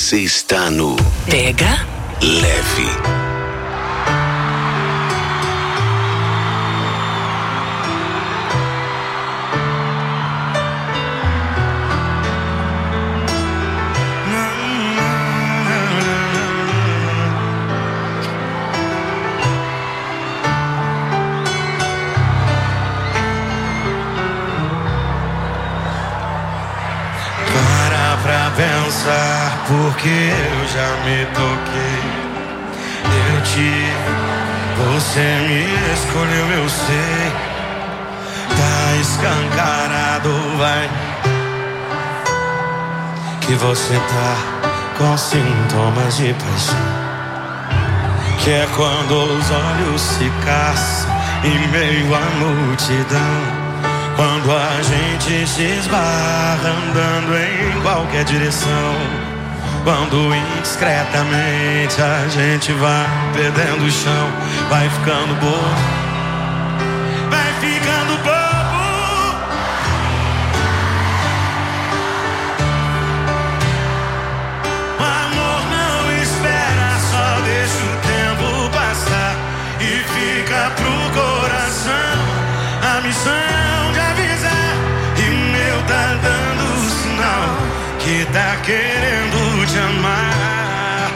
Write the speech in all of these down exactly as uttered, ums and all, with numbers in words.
Você está no Pega Leve. Pensar porque eu já me toquei. Eu te, você me escolheu, eu sei. Tá escancarado, vai, que você tá com sintomas de paixão. Que é quando os olhos se caçam em meio à multidão. Quando a gente se esbarra andando em qualquer direção. Quando indiscretamente a gente vai perdendo o chão. Vai ficando bobo, vai ficando bobo. O amor não espera, só deixa o tempo passar. E fica pro coração a missão tá dando sinal que tá querendo te amar.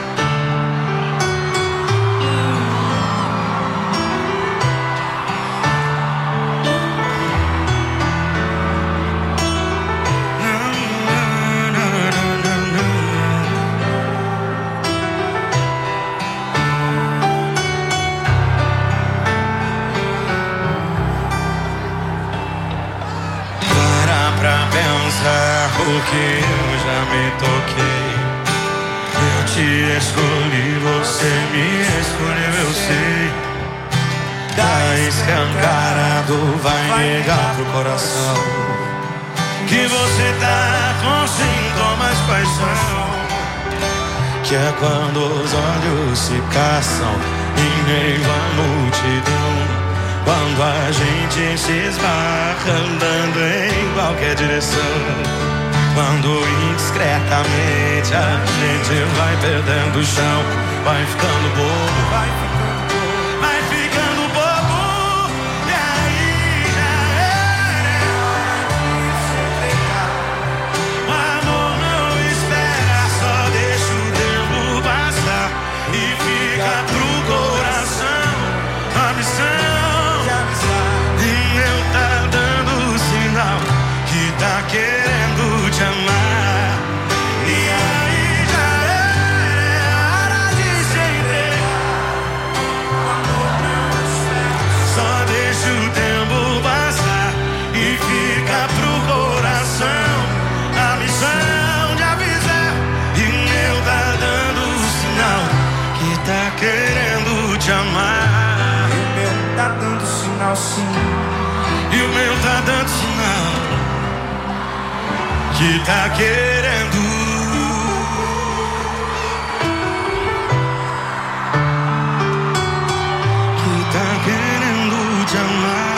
Porque eu já me toquei. Eu te escolhi, você me escolheu, eu sei. Tá escancarado, vai negar pro coração que você tá com sintomas de paixão. Que é quando os olhos se caçam em meio à multidão. Quando a gente se esbarra andando em qualquer direção. Quando indiscretamente a gente vai perdendo o chão. Vai ficando bobo, vai ficando bobo, vai ficando bobo. E aí já é hora de se entregar. O amor não espera, só deixa o tempo passar. E fica pro coração a missão de avisar. E eu tá dando sinal que tá querendo te amar. E aí já é hora de se entregar. O amor não espera, só deixa o tempo passar. E fica pro coração a missão de avisar. E o meu tá dando sinal que tá querendo te amar. E o meu tá dando sinal, sim. E o meu tá dando sinal que tá querendo, que tá querendo te amar.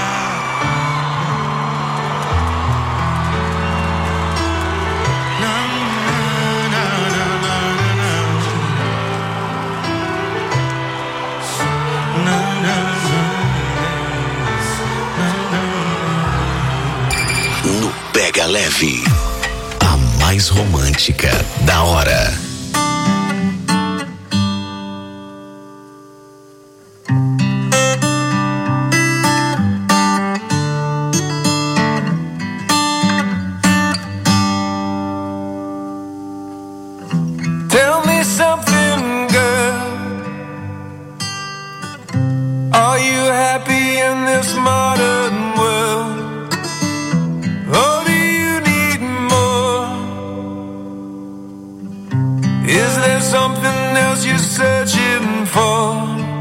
Não, não, não, não, não, não, não. No Pega Leve, a mais romântica da hora. Tell me something, girl. Are you happy in this modern world? Or do you need more? Is there something else you're searching for?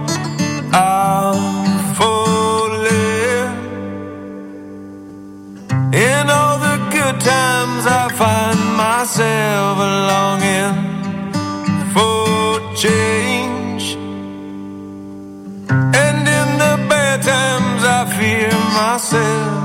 I'm falling. In all the good times I find myself longing for change. And in the bad times I fear myself.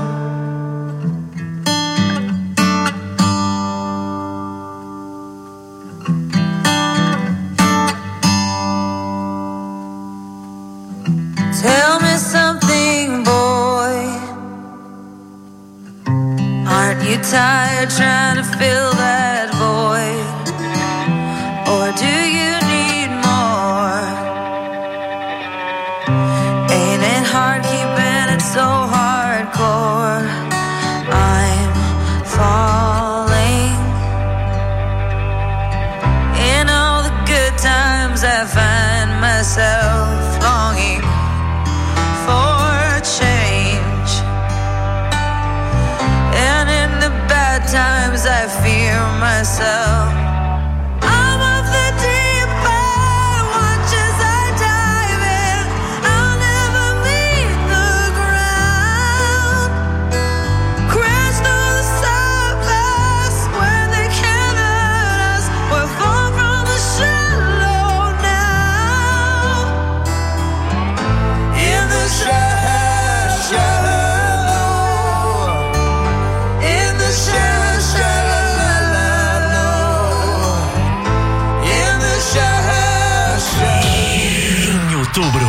You tired trying to fill that void? Or do you need more? Ain't it hard keeping it so hardcore? I'm falling. In all the good times I find myself longing for change, and in the bad times I fear myself. I'm of the deep end, watch as I dive in. I'll never meet the ground. Crash through the surface where they can't hurt us. We're far from the shallow now. In the shallow, shallow. In the shallow, shallow. In the shallow, shallow. Em outubro,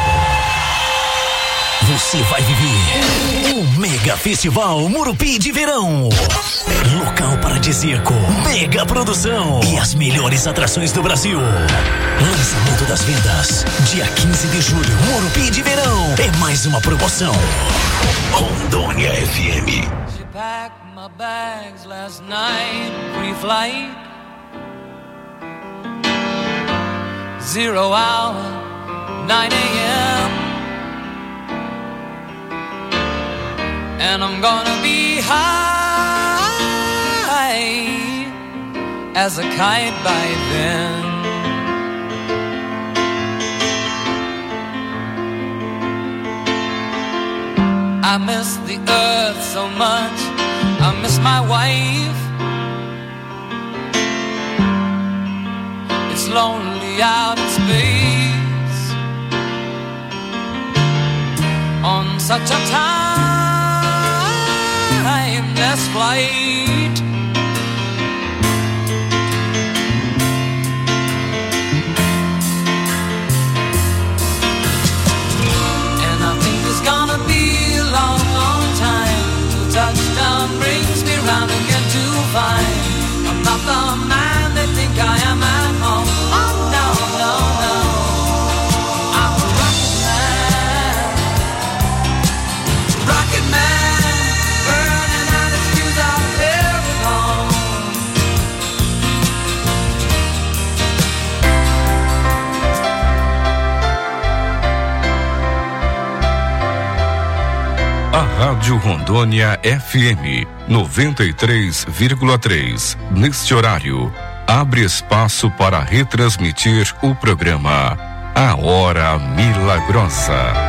você vai viver o Mega Festival Morumbi de Verão. Local paradisíaco, mega produção e as melhores atrações do Brasil. Lançamento das vendas, dia quinze de julho, Morumbi de Verão. É mais uma promoção. Rondônia F M. She packed my bags last night, pre-flight. Zero hour, nine a.m. And I'm gonna be high as a kite by then. I miss the earth so much, I miss my wife. It's lonely out in space on such a timeless flight. And I think it's gonna be a long, long time till touchdown brings me round again to find I'm not the man they think I am at home. Oh no, no, no, I'm a rocket man, rocket man, burning out his fuse out there alone. A Rádio Rondônia F M noventa e três vírgula três, neste horário, abre espaço para retransmitir o programa A Hora Milagrosa.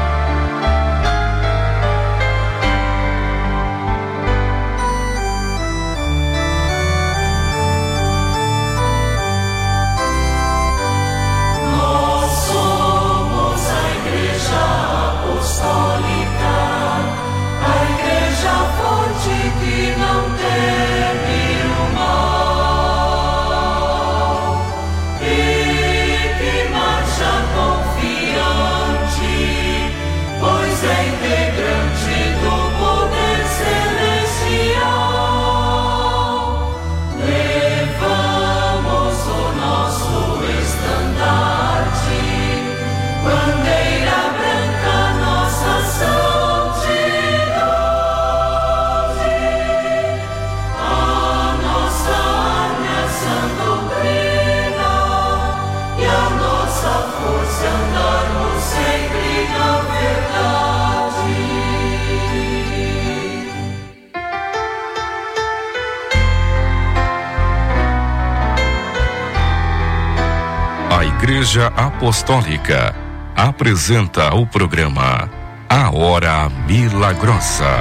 A Igreja Apostólica apresenta o programa A Hora Milagrosa.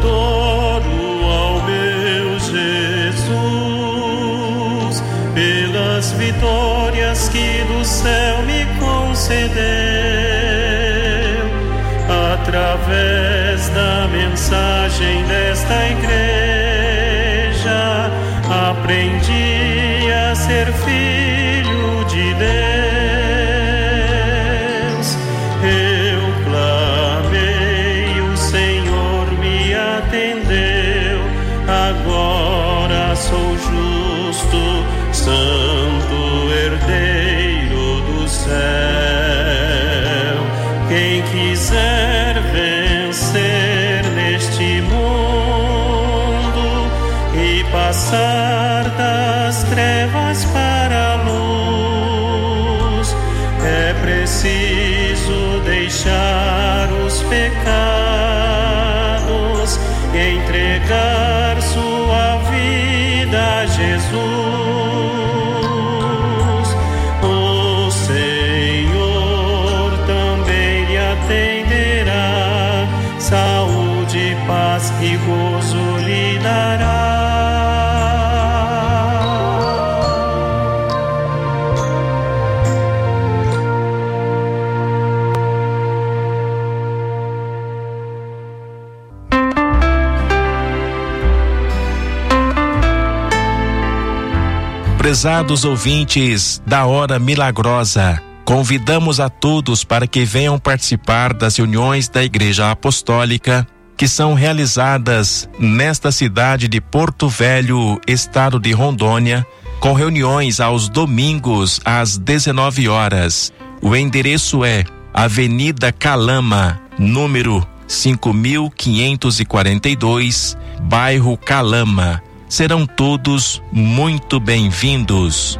Pela concedeu através da mensagem desta igreja. Aprendi a ser filho de Deus. Eu clamei, o Senhor me atendeu. Agora sou justo, santo herdeiro do céu. Quem quiser vencer neste mundo e passar das trevas para a luz, é preciso deixar os pecados e entregar sua vida a Jesus. O Senhor também lhe atenderá, saúde, paz e gozo lhe dará. Prezados ouvintes da Hora Milagrosa, convidamos a todos para que venham participar das reuniões da Igreja Apostólica que são realizadas nesta cidade de Porto Velho, estado de Rondônia, com reuniões aos domingos às dezenove horas. O endereço é Avenida Calama, número cinco mil quinhentos e quarenta e dois, bairro Calama. Serão todos muito bem-vindos.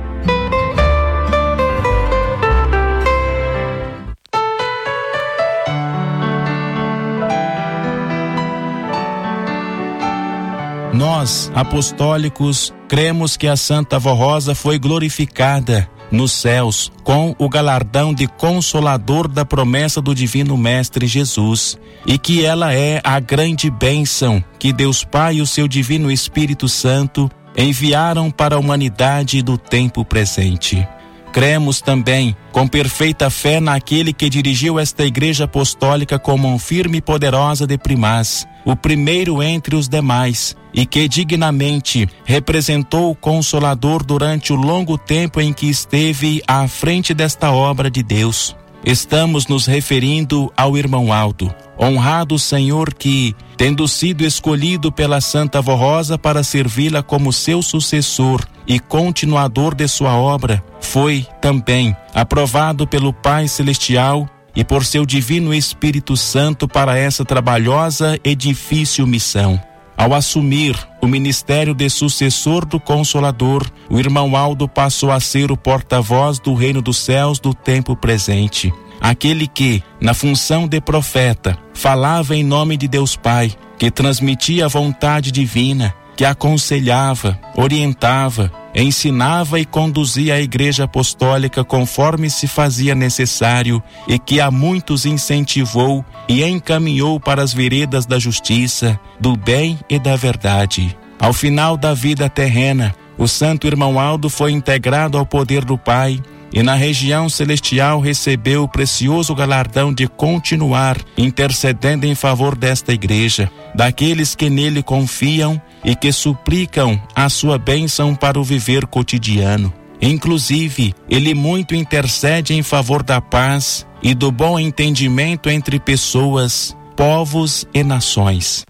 Nós, apostólicos, cremos que a Santa Vó Rosa foi glorificada nos céus com o galardão de Consolador da promessa do Divino Mestre Jesus, e que ela é a grande bênção que Deus Pai e o seu Divino Espírito Santo enviaram para a humanidade do tempo presente. Cremos também com perfeita fé naquele que dirigiu esta Igreja Apostólica como um firme e poderosa de primaz, o primeiro entre os demais, e que dignamente representou o Consolador durante o longo tempo em que esteve à frente desta obra de Deus. Estamos nos referindo ao irmão Aldo, honrado Senhor que, tendo sido escolhido pela Santa Vó Rosa para servi-la como seu sucessor e continuador de sua obra, foi também aprovado pelo Pai Celestial e por seu Divino Espírito Santo para essa trabalhosa e difícil missão. Ao assumir o ministério de sucessor do Consolador, o irmão Aldo passou a ser o porta-voz do Reino dos Céus do tempo presente. Aquele que, na função de profeta, falava em nome de Deus Pai, que transmitia a vontade divina, que aconselhava, orientava, ensinava e conduzia a Igreja Apostólica conforme se fazia necessário, e que a muitos incentivou e encaminhou para as veredas da justiça, do bem e da verdade. Ao final da vida terrena, o santo irmão Aldo foi integrado ao poder do Pai e na região celestial recebeu o precioso galardão de continuar intercedendo em favor desta igreja, daqueles que nele confiam e que suplicam a sua bênção para o viver cotidiano. Inclusive, ele muito intercede em favor da paz e do bom entendimento entre pessoas, povos e nações.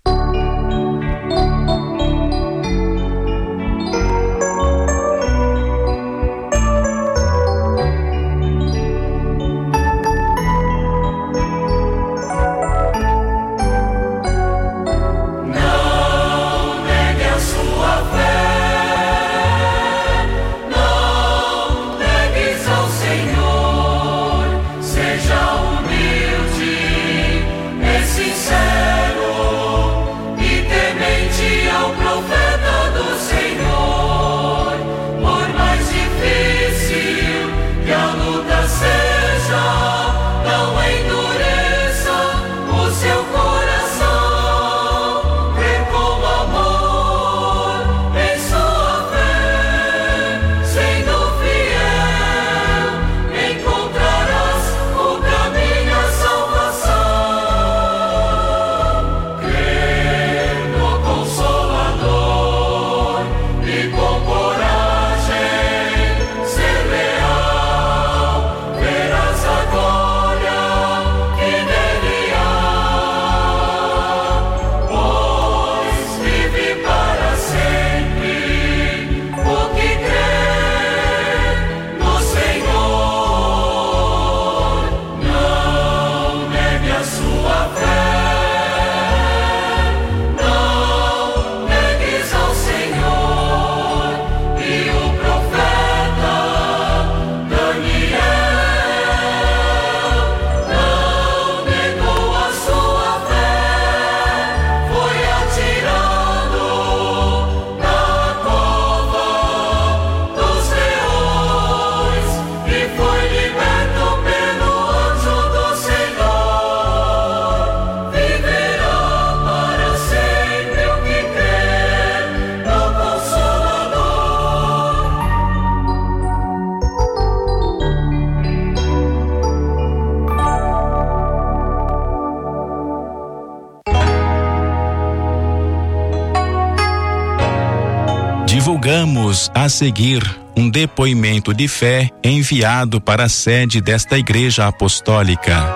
Seja humilde e sincero. Divulgamos a seguir um depoimento de fé enviado para a sede desta Igreja Apostólica.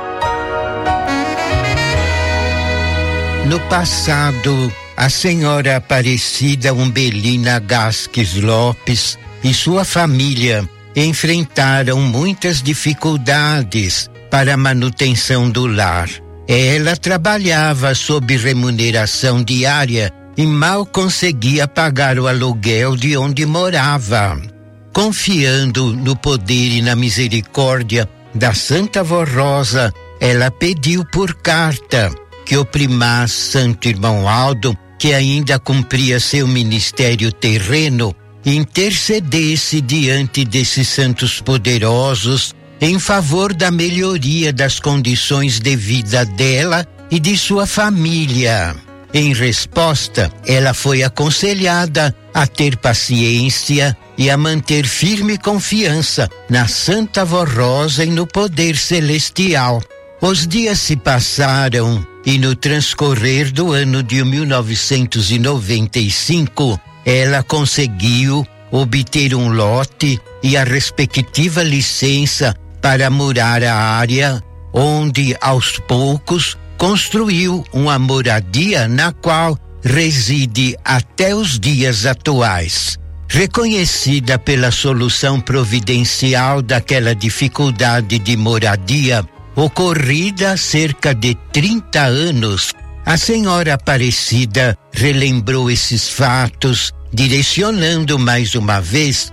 No passado, a senhora Aparecida Umbelina Gasques Lopes e sua família enfrentaram muitas dificuldades para a manutenção do lar. Ela trabalhava sob remuneração diária e mal conseguia pagar o aluguel de onde morava. Confiando no poder e na misericórdia da Santa Vó Rosa, ela pediu por carta que o primaz Santo Irmão Aldo, que ainda cumpria seu ministério terreno, intercedesse diante desses santos poderosos em favor da melhoria das condições de vida dela e de sua família. Em resposta, ela foi aconselhada a ter paciência e a manter firme confiança na Santa Vó Rosa e no poder celestial. Os dias se passaram e no transcorrer do ano de mil novecentos e noventa e cinco, ela conseguiu obter um lote e a respectiva licença para morar a área, onde aos poucos construiu uma moradia na qual reside até os dias atuais. Reconhecida pela solução providencial daquela dificuldade de moradia, ocorrida há cerca de trinta anos, a senhora Aparecida relembrou esses fatos, direcionando mais uma vez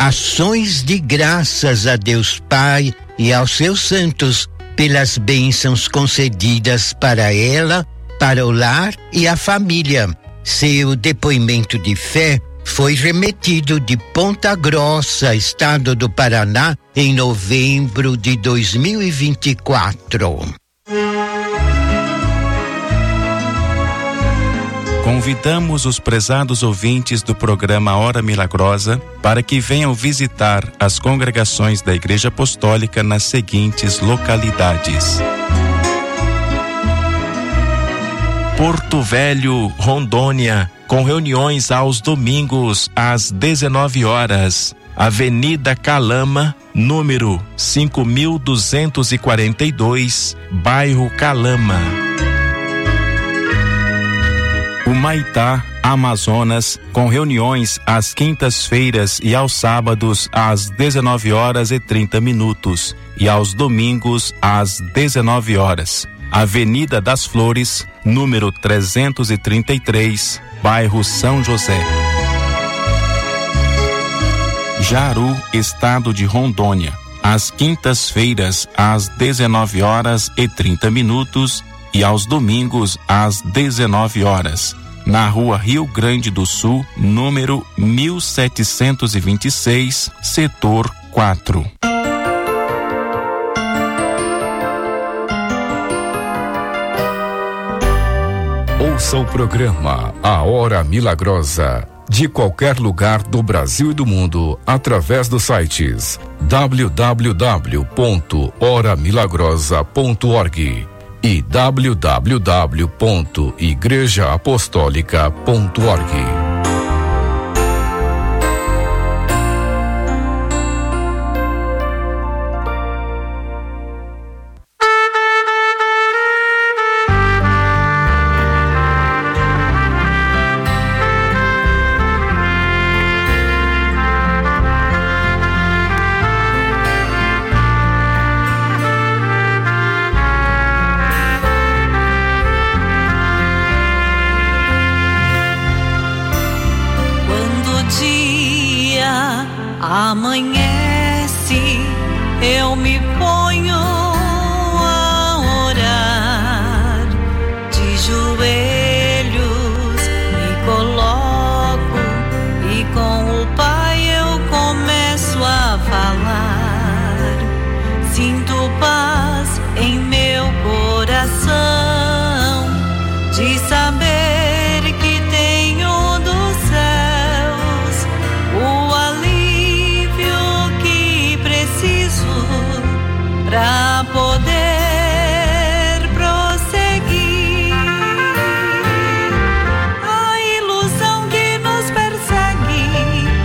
ações de graças a Deus Pai e aos seus santos pelas bênçãos concedidas para ela, para o lar e a família. Seu depoimento de fé foi remetido de Ponta Grossa, estado do Paraná, em novembro de dois mil e vinte e quatro. Convidamos os prezados ouvintes do programa Hora Milagrosa para que venham visitar as congregações da Igreja Apostólica nas seguintes localidades: Porto Velho, Rondônia, com reuniões aos domingos às dezenove horas. Avenida Calama, número cinco mil duzentos e quarenta e dois, bairro Calama. Humaitá, Amazonas, com reuniões às quintas-feiras e aos sábados às dezenove horas e trinta minutos e aos domingos às dezenove horas. Avenida das Flores, número trezentos e trinta e três, bairro São José. Jaru, estado de Rondônia, às quintas-feiras às dezenove horas e trinta minutos e aos domingos às dezenove horas, na rua Rio Grande do Sul, número mil setecentos e vinte e seis, setor quatro. Ouça o programa A Hora Milagrosa de qualquer lugar do Brasil e do mundo através dos sites w w w ponto hora milagrosa ponto org e w w w ponto igreja apostólica ponto org. Amanhece, eu me ponho a orar, de joelhos me coloco e com o Pai eu começo a falar. Sinto paz em meu coração, de saber que tenho dos céus o alívio que preciso pra poder prosseguir. A ilusão que nos persegue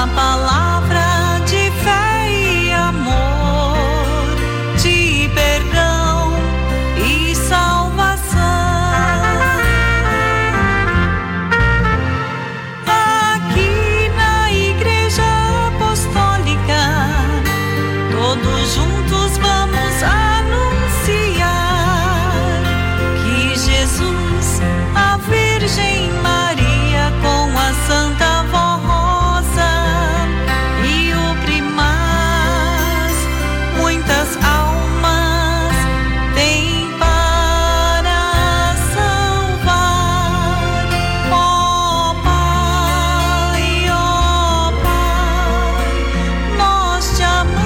uma palavra de fé e amor, de perdão e salvação. Aqui na Igreja Apostólica, todos juntos vamos anunciar que Jesus, a Virgem Maria, com a Santa Avó Rosa e o Primaz, muitas almas tem para salvar. Ó Pai, ó Pai, nós te amamos.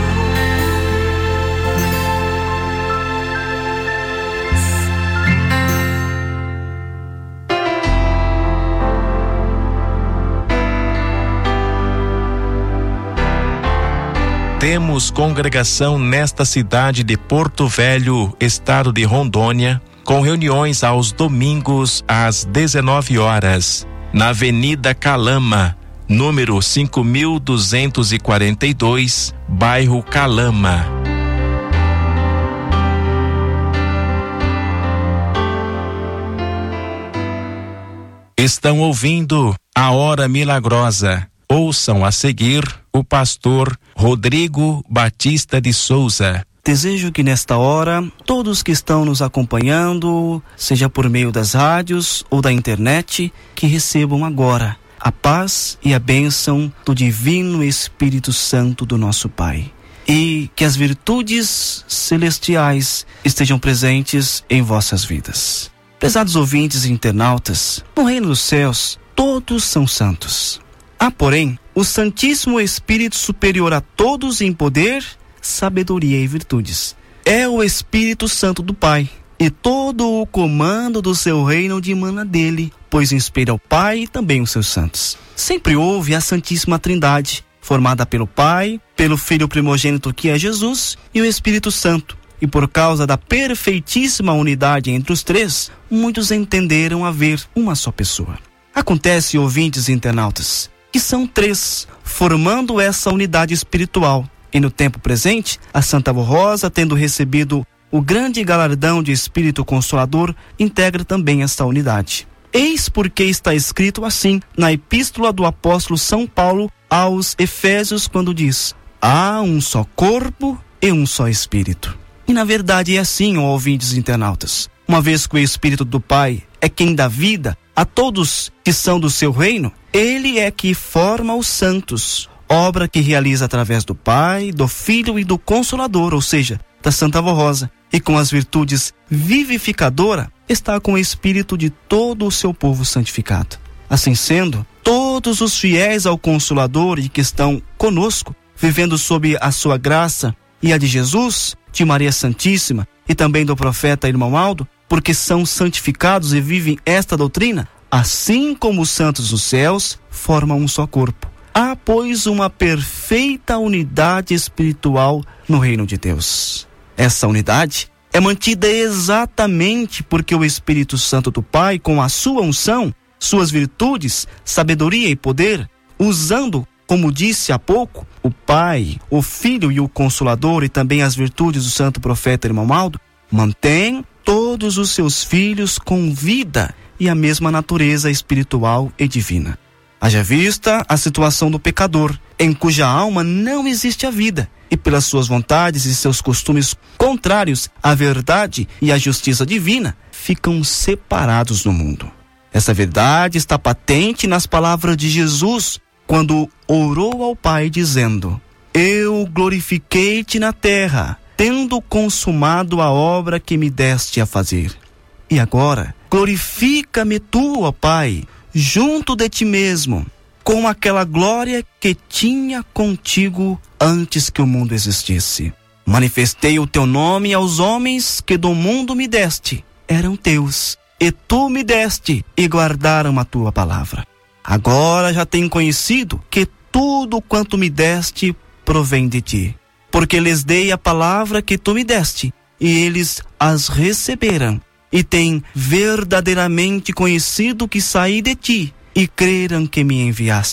Temos congregação nesta cidade de Porto Velho, estado de Rondônia, com reuniões aos domingos às dezenove horas, na Avenida Calama, número cinco mil duzentos e quarenta e dois, bairro Calama. Estão ouvindo a Hora Milagrosa. Ouçam a seguir o pastor Rodrigo Batista de Souza. Desejo que nesta hora, todos que estão nos acompanhando, seja por meio das rádios ou da internet, que recebam agora a paz e a bênção do Divino Espírito Santo do nosso Pai. E que as virtudes celestiais estejam presentes em vossas vidas. Prezados ouvintes e internautas, no reino dos céus, todos são santos. Há, porém, o Santíssimo Espírito superior a todos em poder, sabedoria e virtudes. É o Espírito Santo do Pai, e todo o comando do seu reino dimana dele, pois inspira o Pai e também os seus santos. Sempre houve a Santíssima Trindade, formada pelo Pai, pelo Filho primogênito que é Jesus e o Espírito Santo. E por causa da perfeitíssima unidade entre os três, muitos entenderam haver uma só pessoa. Acontece, ouvintes e internautas, que são três, formando essa unidade espiritual. E no tempo presente, a Santa Avó Rosa, tendo recebido o grande galardão de Espírito Consolador, integra também esta unidade. Eis porque está escrito assim na Epístola do Apóstolo São Paulo aos Efésios, quando diz: há um só corpo e um só Espírito. E na verdade é assim, ó ouvintes e internautas. Uma vez que o Espírito do Pai é quem dá vida a todos que são do seu reino, ele é que forma os santos, obra que realiza através do Pai, do Filho e do Consolador, ou seja, da Santa Avó Rosa, e com as virtudes vivificadora, está com o Espírito de todo o seu povo santificado. Assim sendo, todos os fiéis ao Consolador e que estão conosco, vivendo sob a sua graça e a de Jesus, de Maria Santíssima e também do profeta Irmão Aldo, porque são santificados e vivem esta doutrina, assim como os santos dos céus formam um só corpo. Há, pois, uma perfeita unidade espiritual no reino de Deus. Essa unidade é mantida exatamente porque o Espírito Santo do Pai, com a sua unção, suas virtudes, sabedoria e poder, usando, como disse há pouco, o Pai, o Filho e o Consolador e também as virtudes do santo profeta Irmão Aldo, mantém todos os seus filhos com vida e a mesma natureza espiritual e divina. Haja vista a situação do pecador, em cuja alma não existe a vida, e pelas suas vontades e seus costumes contrários à verdade e à justiça divina, ficam separados do mundo. Essa verdade está patente nas palavras de Jesus, quando orou ao Pai dizendo: eu glorifiquei-te na terra, tendo consumado a obra que me deste a fazer. E agora, glorifica-me tu, ó Pai, junto de ti mesmo, com aquela glória que tinha contigo antes que o mundo existisse. Manifestei o teu nome aos homens que do mundo me deste, eram teus, e tu me deste e guardaram a tua palavra. Agora já tenho conhecido que tudo quanto me deste provém de ti, porque lhes dei a palavra que tu me deste, e eles as receberam, e têm verdadeiramente conhecido que saí de ti, e creram que me enviaste.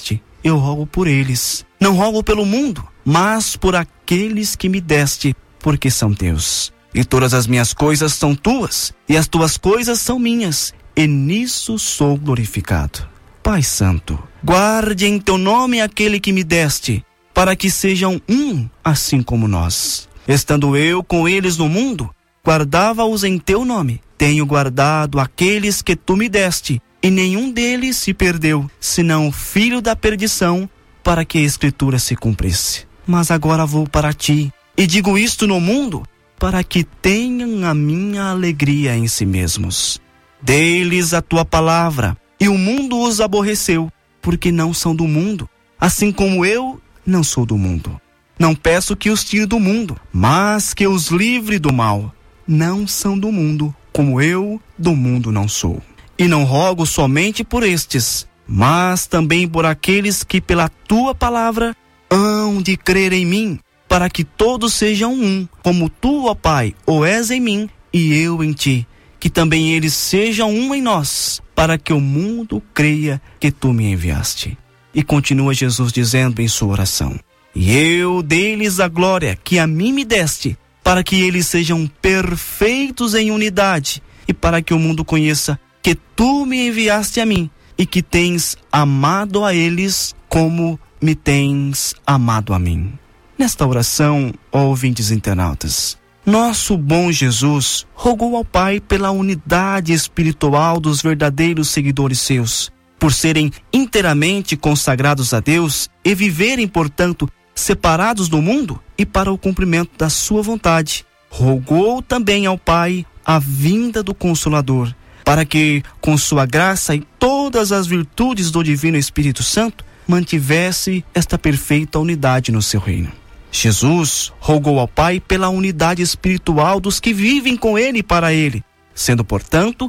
eu rogo por eles. Não rogo pelo mundo, mas por aqueles que me deste, porque são teus. E todas as minhas coisas são tuas, e as tuas coisas são minhas, e nisso sou glorificado. Pai Santo, guarde em teu nome aquele que me deste, para que sejam um, assim como nós. Estando eu com eles no mundo, guardava-os em teu nome. Tenho guardado aqueles que tu me deste, e nenhum deles se perdeu, senão o filho da perdição, para que a Escritura se cumprisse. Mas agora vou para ti, e digo isto no mundo, para que tenham a minha alegria em si mesmos. Dê-lhes a tua palavra, e o mundo os aborreceu, porque não são do mundo, assim como eu não sou do mundo. Não peço que os tire do mundo, mas que os livre do mal. Não são do mundo, como eu do mundo não sou. E não rogo somente por estes, mas também por aqueles que pela tua palavra hão de crer em mim, para que todos sejam um, como tu, ó Pai, o és em mim e eu em ti, que também eles sejam um em nós, para que o mundo creia que tu me enviaste. E continua Jesus dizendo em sua oração: e eu dei-lhes a glória que a mim me deste, para que eles sejam perfeitos em unidade, e para que o mundo conheça que tu me enviaste a mim, e que tens amado a eles como me tens amado a mim. Nesta oração, ó ouvintes internautas, nosso bom Jesus rogou ao Pai pela unidade espiritual dos verdadeiros seguidores seus, por serem inteiramente consagrados a Deus e viverem, portanto, separados do mundo e para o cumprimento da sua vontade. Rogou também ao Pai a vinda do Consolador, para que, com sua graça e todas as virtudes do Divino Espírito Santo, mantivesse esta perfeita unidade no seu reino. Jesus rogou ao Pai pela unidade espiritual dos que vivem com Ele e para Ele, sendo, portanto,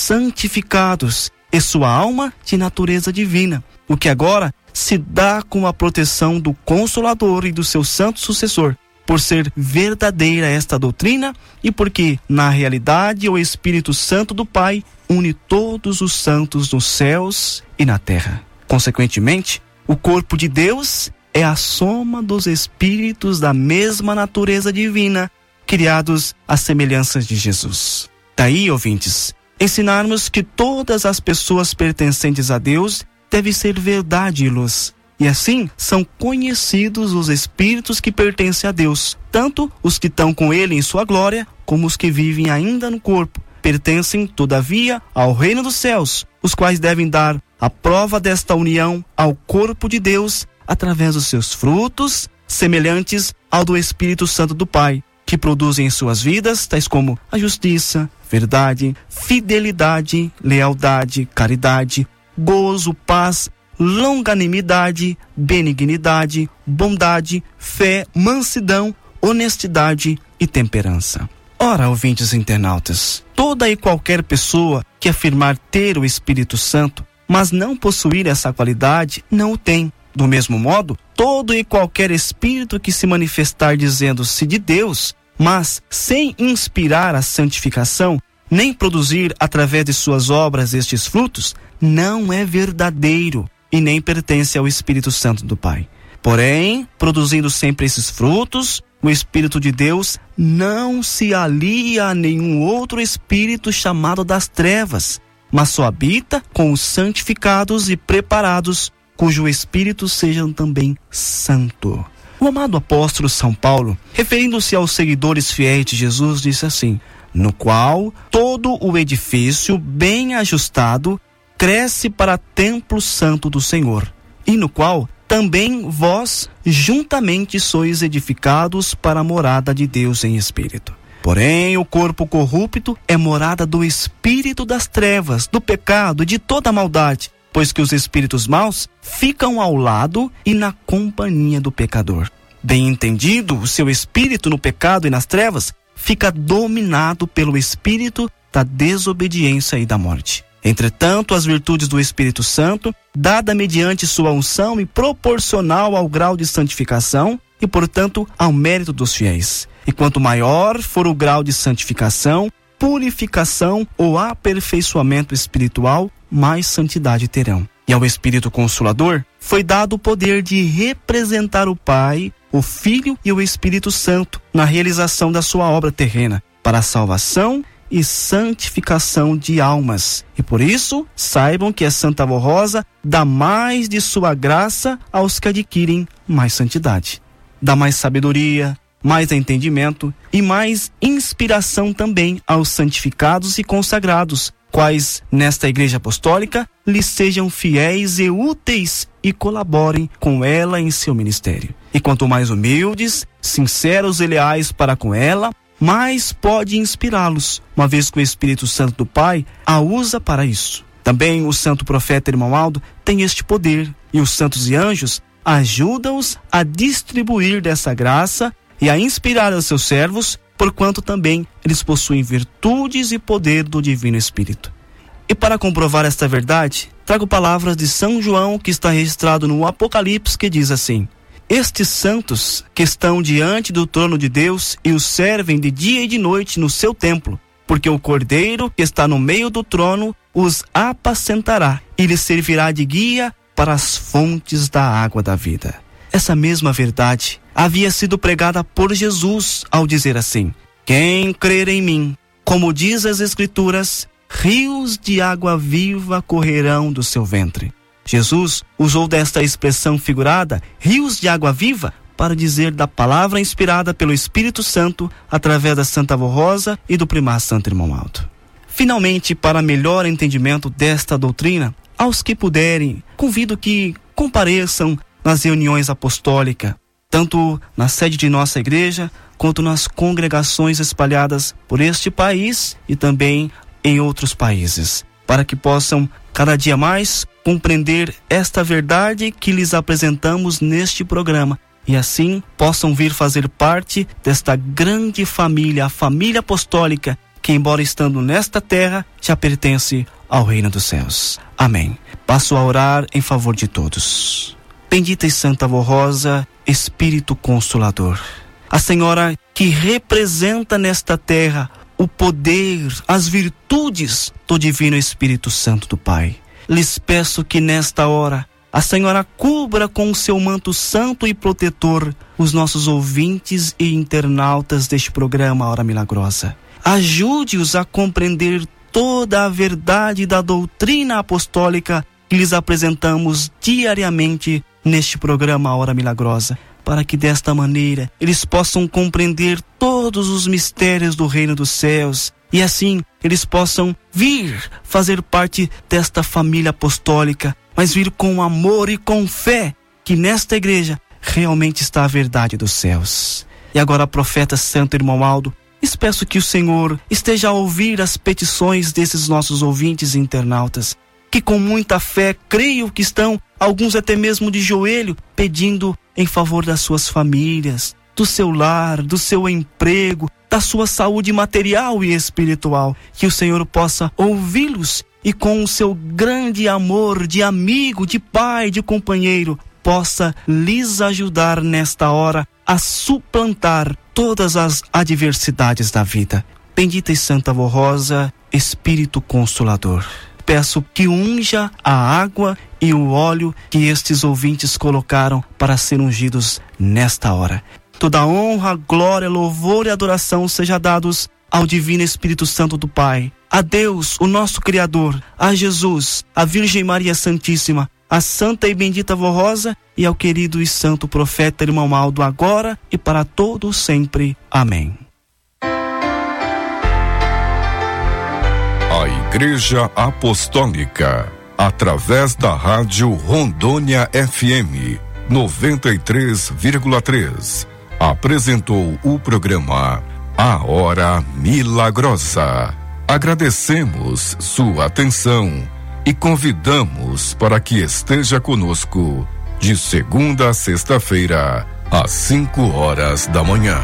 santificados e sua alma de natureza divina, o que agora se dá com a proteção do Consolador e do seu santo sucessor, por ser verdadeira esta doutrina e porque, na realidade, o Espírito Santo do Pai une todos os santos nos céus e na terra. Consequentemente, o corpo de Deus é a soma dos espíritos da mesma natureza divina, criados à semelhança de Jesus. Daí, ouvintes, ensinarmos que todas as pessoas pertencentes a Deus devem ser verdade e luz. E assim são conhecidos os espíritos que pertencem a Deus, tanto os que estão com Ele em sua glória, como os que vivem ainda no corpo. Pertencem, todavia, ao reino dos céus, os quais devem dar a prova desta união ao corpo de Deus através dos seus frutos, semelhantes ao do Espírito Santo do Pai, que produzem em suas vidas, tais como a justiça, verdade, fidelidade, lealdade, caridade, gozo, paz, longanimidade, benignidade, bondade, fé, mansidão, honestidade e temperança. Ora, ouvintes internautas, toda e qualquer pessoa que afirmar ter o Espírito Santo, mas não possuir essa qualidade, não o tem. Do mesmo modo, todo e qualquer espírito que se manifestar dizendo-se de Deus, mas sem inspirar a santificação, nem produzir através de suas obras estes frutos, não é verdadeiro e nem pertence ao Espírito Santo do Pai. Porém, produzindo sempre esses frutos, o Espírito de Deus não se alia a nenhum outro espírito chamado das trevas, mas só habita com os santificados e preparados, cujo espírito sejam também santo. O amado apóstolo São Paulo, referindo-se aos seguidores fiéis de Jesus, disse assim: no qual todo o edifício bem ajustado cresce para templo santo do Senhor, e no qual também vós juntamente sois edificados para a morada de Deus em espírito. Porém, o corpo corrupto é morada do espírito das trevas, do pecado e de toda maldade, pois que os espíritos maus ficam ao lado e na companhia do pecador. Bem entendido, o seu espírito no pecado e nas trevas fica dominado pelo espírito da desobediência e da morte. Entretanto, as virtudes do Espírito Santo, dada mediante sua unção e proporcional ao grau de santificação e, portanto, ao mérito dos fiéis. E quanto maior for o grau de santificação, purificação ou aperfeiçoamento espiritual, mais santidade terão. E ao Espírito Consolador foi dado o poder de representar o Pai, o Filho e o Espírito Santo na realização da sua obra terrena, para a salvação e santificação de almas. E por isso, saibam que a Santa Avó Rosa dá mais de sua graça aos que adquirem mais santidade. Dá mais sabedoria, mais entendimento e mais inspiração também aos santificados e consagrados, quais nesta Igreja Apostólica lhes sejam fiéis e úteis e colaborem com ela em seu ministério. E quanto mais humildes, sinceros e leais para com ela, mais pode inspirá-los, uma vez que o Espírito Santo do Pai a usa para isso. Também o santo profeta Irmão Aldo tem este poder, e os santos e anjos ajudam-os a distribuir dessa graça e a inspirar aos seus servos, porquanto também eles possuem virtudes e poder do Divino Espírito. E para comprovar esta verdade, trago palavras de São João, que está registrado no Apocalipse, que diz assim: estes santos que estão diante do trono de Deus e os servem de dia e de noite no seu templo, porque o Cordeiro que está no meio do trono os apacentará e lhes servirá de guia para as fontes da água da vida. Essa mesma verdade havia sido pregada por Jesus ao dizer assim: quem crer em mim, como diz as Escrituras, rios de água viva correrão do seu ventre. Jesus usou desta expressão figurada, rios de água viva, para dizer da palavra inspirada pelo Espírito Santo através da Santa Avó Rosa e do Primaz Santo Irmão Aldo. Finalmente, para melhor entendimento desta doutrina, aos que puderem, convido que compareçam nas reuniões apostólicas, tanto na sede de nossa igreja, quanto nas congregações espalhadas por este país e também em outros países, para que possam cada dia mais compreender esta verdade que lhes apresentamos neste programa e assim possam vir fazer parte desta grande família, a família apostólica, que embora estando nesta terra, já pertence ao reino dos céus. Amém. Passo a orar em favor de todos. Bendita e Santa Avó Rosa, Espírito Consolador, a Senhora que representa nesta terra o poder, as virtudes do Divino Espírito Santo do Pai. Lhes peço que nesta hora a Senhora cubra com o seu manto santo e protetor os nossos ouvintes e internautas deste programa Hora Milagrosa. Ajude-os a compreender toda a verdade da doutrina apostólica que lhes apresentamos diariamente neste programa Hora Milagrosa, para que desta maneira eles possam compreender todos os mistérios do reino dos céus e assim eles possam vir fazer parte desta família apostólica, mas vir com amor e com fé que nesta igreja realmente está a verdade dos céus. E agora, profeta Santo Irmão Aldo, lhes peço que o Senhor esteja a ouvir as petições desses nossos ouvintes e internautas, que com muita fé creio que estão, alguns até mesmo de joelho, pedindo em favor das suas famílias, do seu lar, do seu emprego, da sua saúde material e espiritual, que o Senhor possa ouvi-los e com o seu grande amor de amigo, de pai, de companheiro, possa lhes ajudar nesta hora a suplantar todas as adversidades da vida. Bendita e Santa Avó Rosa, Espírito Consolador, peço que unja a água e o óleo que estes ouvintes colocaram para ser ungidos nesta hora. Toda honra, glória, louvor e adoração seja dados ao Divino Espírito Santo do Pai, a Deus, o nosso Criador, a Jesus, a Virgem Maria Santíssima, a Santa e Bendita Avó Rosa e ao querido e santo profeta Irmão Aldo, agora e para todos sempre. Amém. A Igreja Apostólica, através da Rádio Rondônia F M noventa e três vírgula três, apresentou o programa A Hora Milagrosa. Agradecemos sua atenção e convidamos para que esteja conosco de segunda a sexta-feira, às cinco horas da manhã.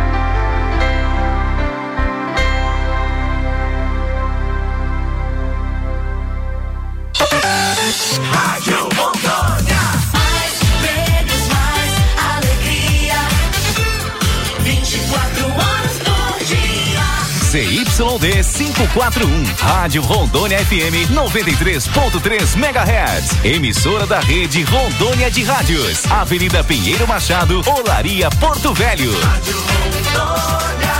Rádio Rondônia. Mais prêmios, mais alegria. vinte e quatro horas por dia. C Y D quinhentos e quarenta e um. Rádio Rondônia F M noventa e três ponto três megahertz. Emissora da rede Rondônia de Rádios. Avenida Pinheiro Machado, Olaria, Porto Velho. Rádio Rondônia.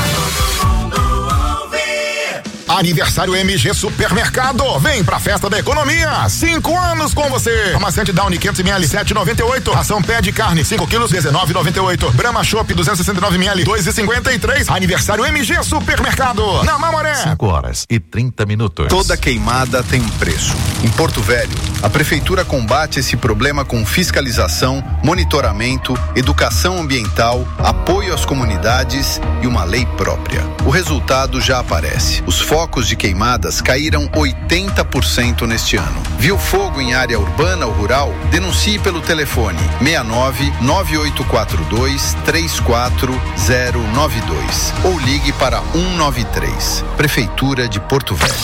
Aniversário M G Supermercado. Vem pra festa da economia. Cinco anos com você. Amaciante Downy quinhentos mililitros, sete e noventa e oito. Ração pé de carne, cinco quilos, dezenove e noventa e oito. Brahma Chopp duzentos e sessenta e nove mililitros, dois e cinquenta e três. Aniversário M G Supermercado. Na Mamoré. cinco horas e trinta minutos. Toda queimada tem um preço. Em Porto Velho, a prefeitura combate esse problema com fiscalização, monitoramento, educação ambiental, apoio às comunidades e uma lei própria. O resultado já aparece. Os focos de queimadas caíram oitenta por cento neste ano. Viu fogo em área urbana ou rural? Denuncie pelo telefone seis nove nove oito quatro dois três quatro zero nove dois ou ligue para um nove três. Prefeitura de Porto Velho.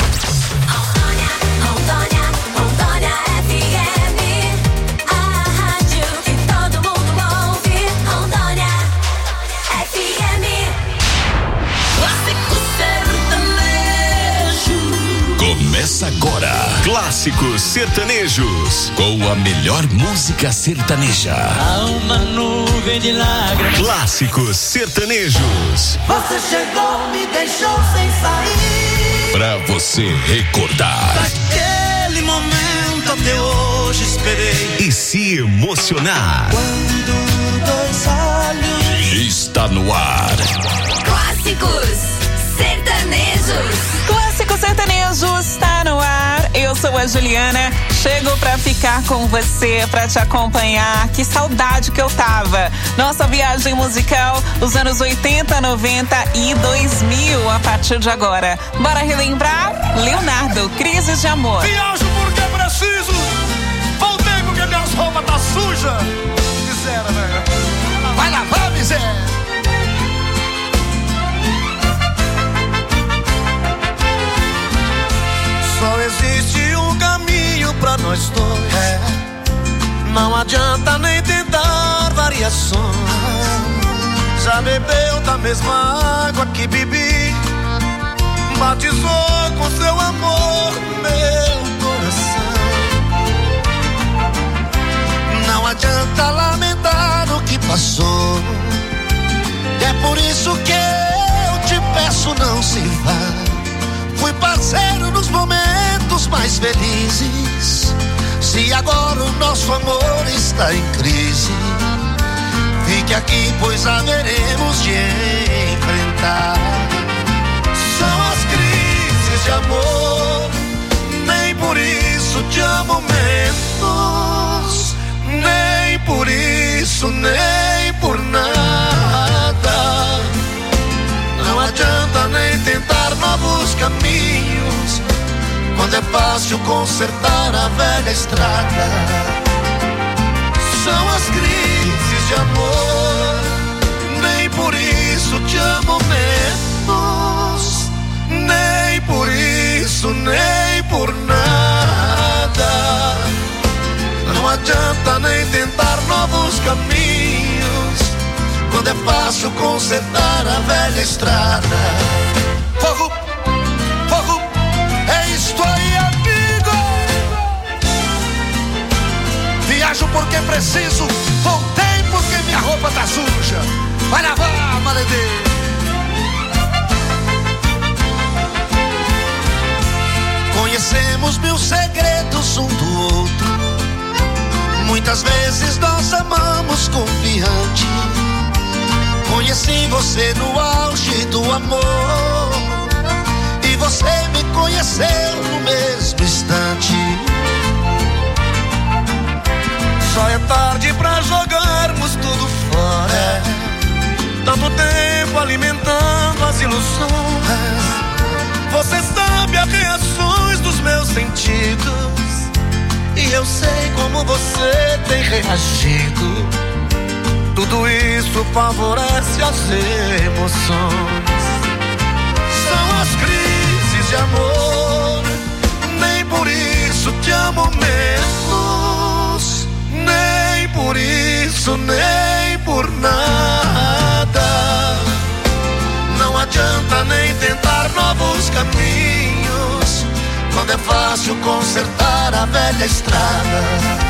Começa agora, Clássicos Sertanejos, com a melhor música sertaneja. Há uma nuvem de lágrimas. Clássicos Sertanejos. Você chegou, me deixou sem sair. Pra você recordar. Daquele momento até hoje esperei. E se emocionar. Quando dois olhos. Está no ar. Clássicos Sertanejos. Clássicos Sertanejos está no ar. Eu sou a Juliana. Chego pra ficar com você, pra te acompanhar. Que saudade que eu tava. Nossa viagem musical, os anos oitenta, noventa e dois mil a partir de agora. Bora relembrar? Leonardo, Crises de Amor. Viajo porque preciso. Voltei porque minhas roupas tá suja. Miséria, velho. Vai lavar, miséria. Só existe um caminho pra nós dois. É. Não adianta nem tentar variações. Já bebeu da mesma água que bebi. Batizou com seu amor meu coração. Não adianta lamentar o que passou. É por isso que eu te peço, não se vá. Fui parceiro nos momentos mais felizes. Se agora o nosso amor está em crise, fique aqui, pois haveremos de enfrentar. São as crises de amor, nem por isso te amo menos, nem por isso, nem por nada. Não adianta nem tentar novos caminhos, quando é fácil consertar a velha estrada. São as crises de amor, nem por isso te amo menos, nem por isso, nem por nada. Não adianta nem tentar novos caminhos, quando é fácil consertar a velha estrada. Fogo, fogo, é isto aí, amigo. Viajo porque preciso, voltei porque minha roupa tá suja. Vai lavar, maledeiro. Conhecemos mil segredos um do outro. Muitas vezes nós amamos confiante. Conheci você no auge do amor, e você me conheceu no mesmo instante. Só é tarde pra jogarmos tudo fora. É. Tanto tempo alimentando as ilusões. Você sabe as reações dos meus sentidos, e eu sei como você tem reagido. Tudo isso favorece as emoções. São as crises de amor, nem por isso te amo menos, nem por isso, nem por nada. Não adianta nem tentar novos novos caminhos, quando é fácil consertar a velha estrada.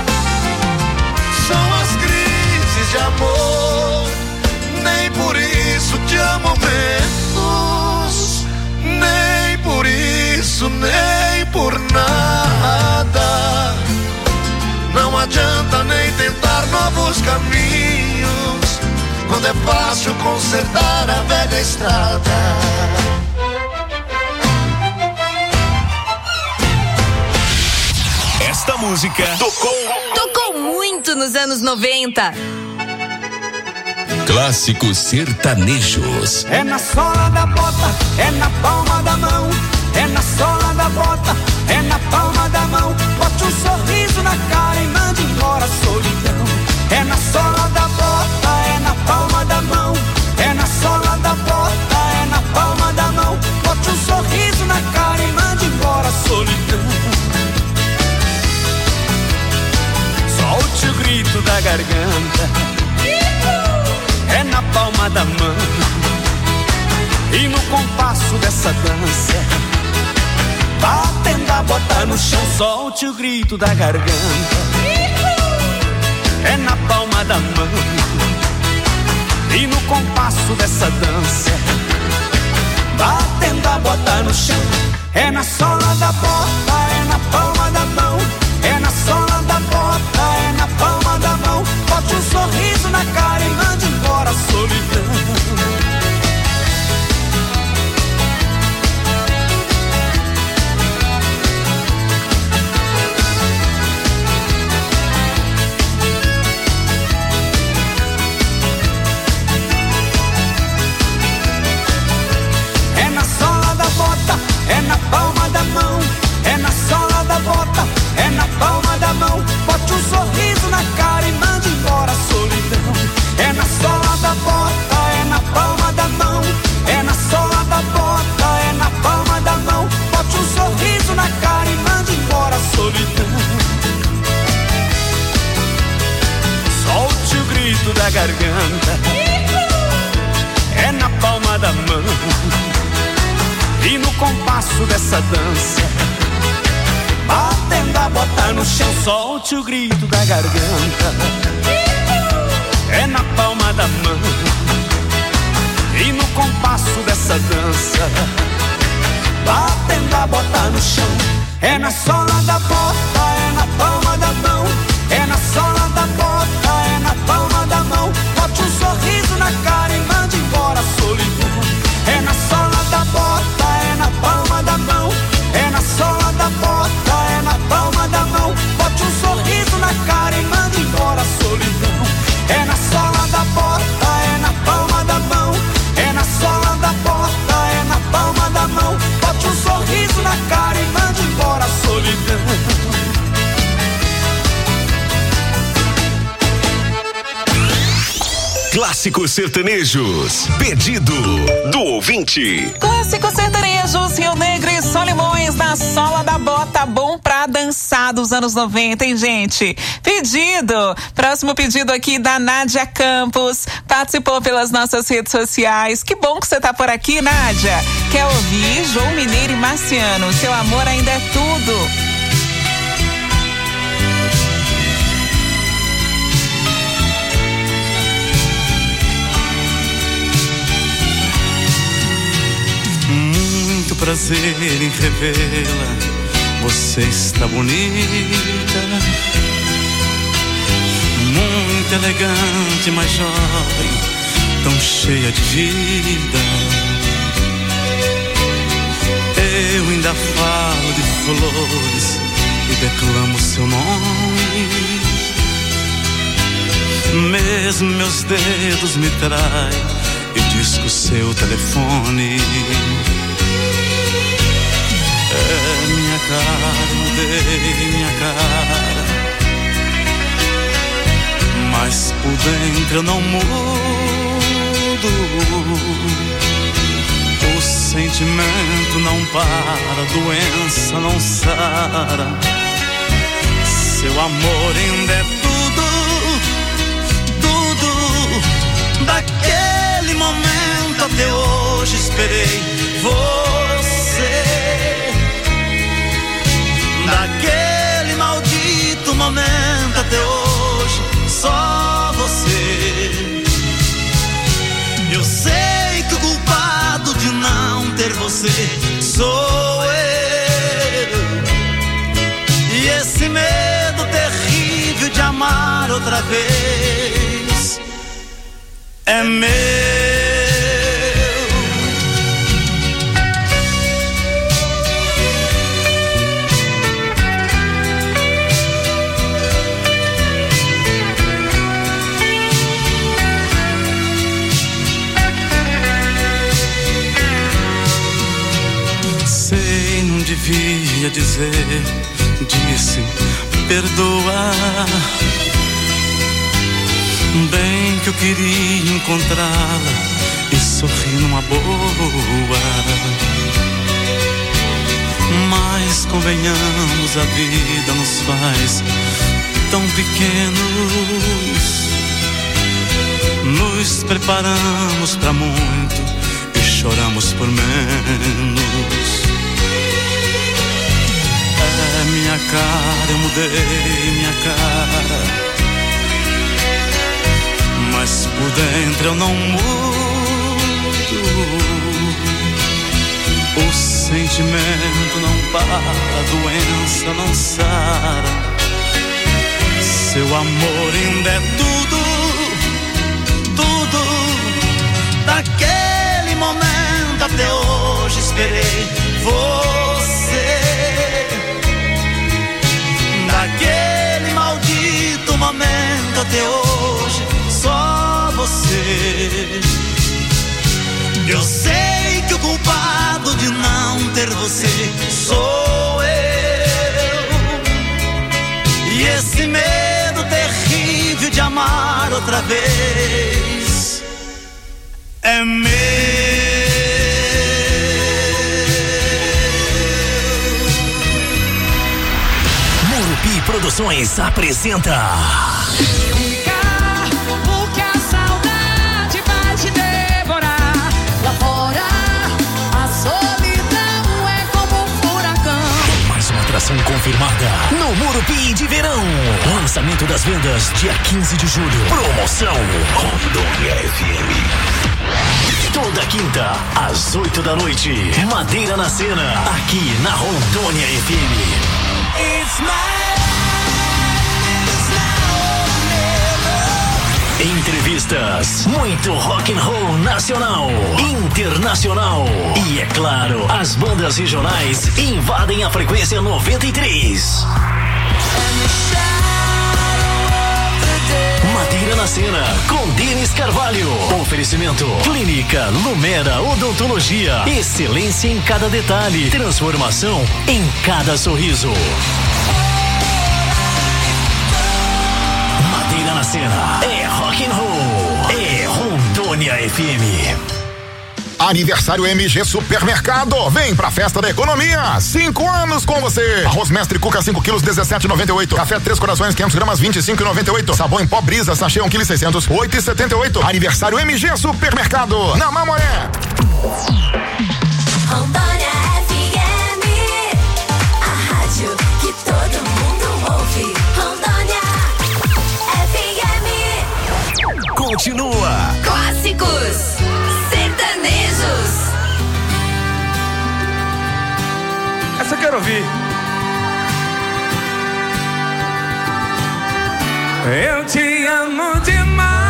São as crises de amor, nem por isso te amo menos, nem por isso, nem por nada. Não adianta nem tentar novos caminhos, quando é fácil consertar a velha estrada. Esta música tocou Tocou muito nos anos noventa. Clássicos sertanejos. É na sola da bota, é na palma da mão. É na sola da bota, é na palma da mão. Bote um sorriso na cara e mande embora a solidão. É na sola da bota, é na palma da mão. É na sola da bota, é na palma da mão. Bote um sorriso na cara e mande embora a solidão. Solte o grito da garganta, é na palma da mão. E no compasso dessa dança, batendo a bota no chão, solte o grito da garganta, é na palma da mão. E no compasso dessa dança, batendo a bota no chão, é na sola da bota, é na palma da mão. É na sola da bota, é na palma da mão. Bote um sorriso na cara e mande embora a solidão. É na sola da bota, é na palma da mão. É na sola da bota, é na palma da mão. Bote um sorriso na cara e mande embora a solidão. É na sola da bota, é na palma da mão. É na sola da bota, é na palma da mão. Bote um sorriso na cara e mande embora a solidão. Solte o grito da garganta, é na palma da mão. E no compasso dessa dança, batendo a bota no chão, solte o grito da garganta, é na palma da mão. E no compasso dessa dança, batendo a bota no chão, é na sola da bota, é na palma da mão. É na sola da bota, é na palma da mão. Bote um sorriso na cara e mande embora a solidão. É na sola da bota, é na palma da mão. É na sola da bota, é na palma da mão. Bote um sorriso na cara e mande embora a solidão. É na sola da bota, é na palma da mão. É na sola da bota, é na palma da mão. Bote um sorriso na cara e mande embora a solidão. Clássicos sertanejos. Pedido do ouvinte. Clássicos sertanejos, Rio Negro e Solimões na sola da bota, bom pra dançar dos anos noventa, hein, gente? Pedido. Próximo pedido aqui da Nádia Campos. Participou pelas nossas redes sociais. Que bom que você tá por aqui, Nádia. Quer ouvir João Mineiro e Marciano? Seu amor ainda é tudo. Muito prazer em revê-la, você está bonita, muito elegante, mas jovem, tão cheia de vida. Eu ainda falo de flores e declamo seu nome, mesmo meus dedos me traem e disco seu telefone. É minha cara, mudei minha cara, mas por dentro eu não mudo. O sentimento não para, a doença não sara. Seu amor ainda é tudo, tudo. Daquele momento até hoje esperei você. você sou eu. E esse medo terrível de amar outra vez é meu. Devia dizer, disse, perdoar. Bem que eu queria encontrá-la e sorrir numa boa. Mas convenhamos, a vida nos faz tão pequenos. Nos preparamos pra muito e choramos por menos. Minha cara, eu mudei minha cara, mas por dentro eu não mudo. O sentimento não para, a doença não sara. Seu amor ainda é tudo, tudo. Daquele momento até hoje esperei você. Daquele maldito momento até hoje, só você. Eu sei que o culpado de não ter você sou eu. E esse medo terrível de amar outra vez é meu. Produções apresenta Ficar, porque a saudade vai te devorar. Lá fora, a solidão é como um furacão. Mais uma atração confirmada no Morumbi de Verão. Lançamento das vendas dia quinze de julho. Promoção Rondônia F M. Toda quinta, às oito da noite. Madeira na Cena, aqui na Rondônia F M. It's my entrevistas, muito rock and roll nacional, internacional e, é claro, as bandas regionais invadem a frequência noventa e três. Madeira na Cena, com Denis Carvalho. Oferecimento Clínica Lumera Odontologia. Excelência em cada detalhe, transformação em cada sorriso. Madeira na Cena é rock and roll, é Rondônia F M. Aniversário M G Supermercado. Vem pra festa da economia. Cinco anos com você. Arroz Mestre Cuca cinco quilos, dezessete e noventa e oito. Café Três Corações quinhentos gramas, vinte e cinco e noventa e oito. Sabão em pó Brisa, sachê um quilo e seiscentos, oito e setenta e oito. Aniversário M G Supermercado. Na Mamoré. Rondônia F M, a rádio que todo mundo ouve. Rondônia F M. Continua. Clássicos sertanejos. Essa eu quero ouvir. Eu te amo demais.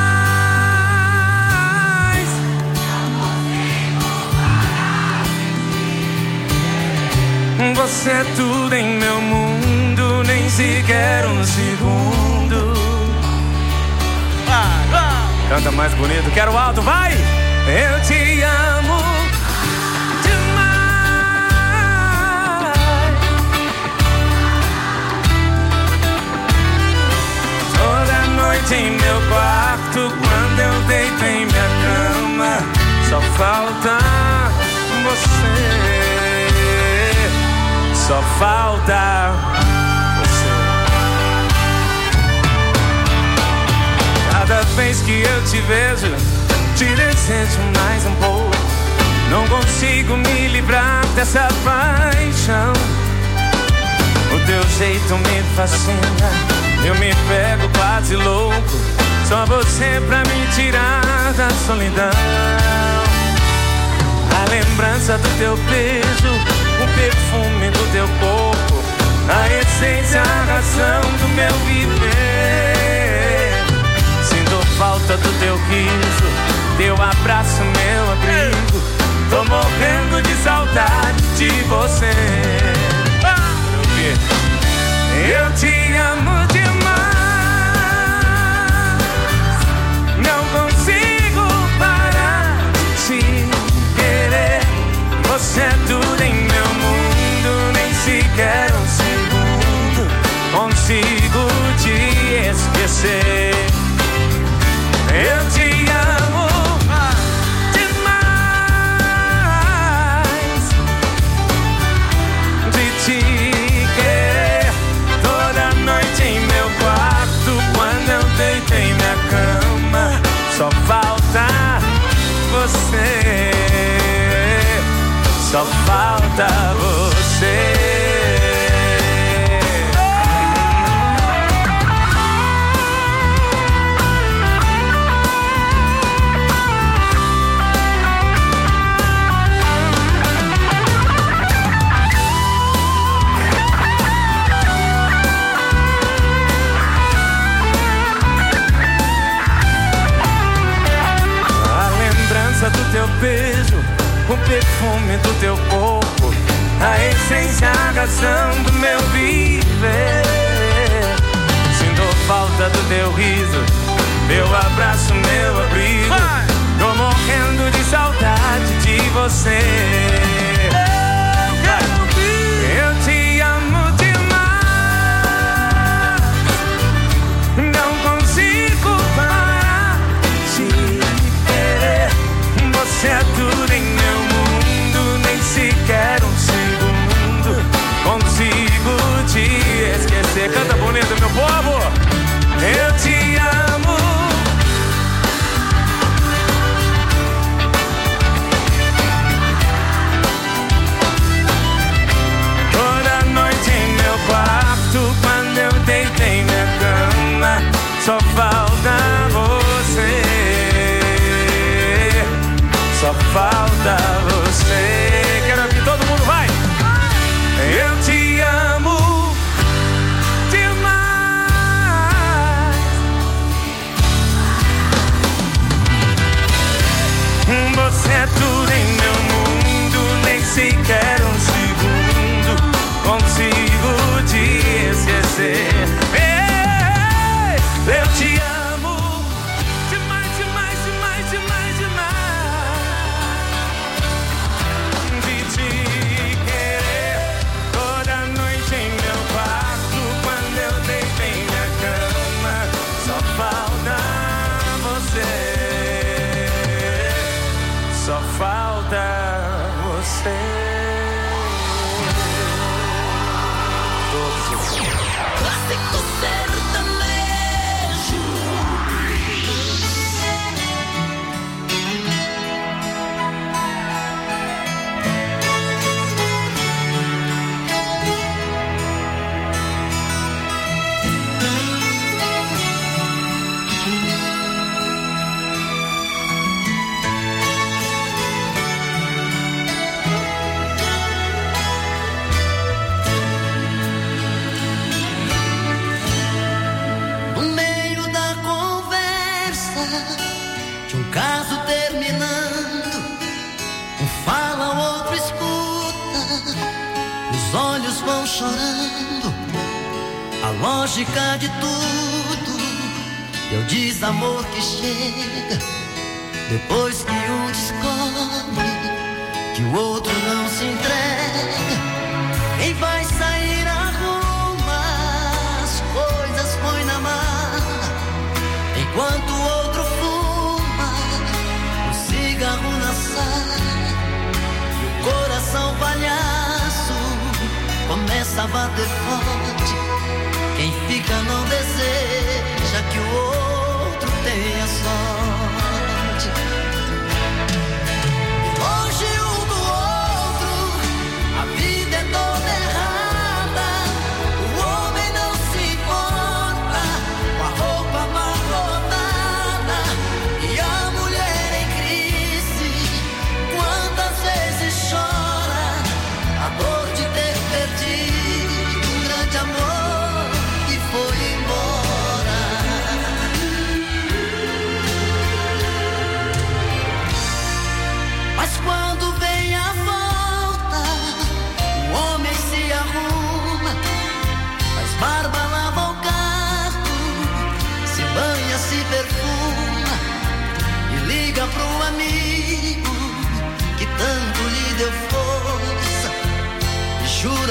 Você é tudo em meu mundo, nem sequer um segundo. Vai, vai. Canta mais bonito, quero alto, vai! Eu te amo demais. Toda noite em meu quarto, quando eu deito em minha cama, só falta você. Só falta você. Cada vez que eu te vejo, te desejo mais um pouco. Não consigo me livrar dessa paixão. O teu jeito me fascina, eu me pego quase louco. Só você pra me tirar da solidão. I lembrança do teu peso, o perfume do teu corpo, a essência, a razão do meu viver. Sinto falta do teu riso, teu abraço, meu abrigo. Tô morrendo de saudade de você. Eu te amo demais, não consigo parar de te querer. Você é tudo em meu mundo, nem sequer um segundo consigo te esquecer. Eu te amo demais, de te querer. Toda noite em meu quarto, quando eu deito em minha cama, só falta você, só falta você. Do teu peso, o perfume do teu corpo, a essência, a razão do meu viver. Sinto falta do teu riso, meu abraço, meu abrigo. Tô morrendo de saudade de você. Eu te amo demais, não consigo parar de querer. Você é tudo em meu mundo, nem sequer um segundo consigo te esquecer. Canta bonito, meu povo. Eu te amo. Toda noite em meu quarto, quando eu deito em minha cama, só falta você, só falta você. Quero ouvir todo mundo, vai! Eu te amo demais. Você é tudo em meu mundo, nem sequer um segundo consigo te esquecer. Ei, eu te amo demais, demais, demais, demais, demais. De te querer toda noite em meu quarto, quando eu deito em minha cama, só falta você, só falta você. Clássico sertanejo. De um caso terminando, um fala, o outro escuta, os olhos vão chorando, a lógica de tudo é o desamor que chega depois que um descobre que o outro não se entrega. Quem vai sair arruma as coisas, põe na mala, enquanto o outro fuma um cigarro na sala. E o coração palhaço começa a bater forte. Quem fica não deseja que o outro tenha sorte. E longe um do outro, a vida é toda errada. O homem não se importa com a roupa amarrotada e a mulher em crise. Quantas vezes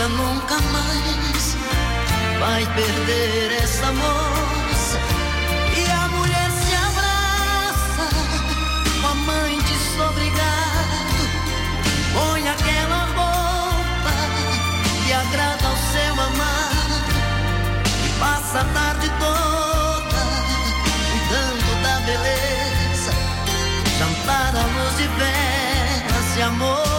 jura nunca mais vai perder essa moça. E a mulher se abraça com a mãe desobrigado, põe aquela roupa que agrada ao seu amado, e passa a tarde toda cuidando da beleza, jantar à luz de velas e amor.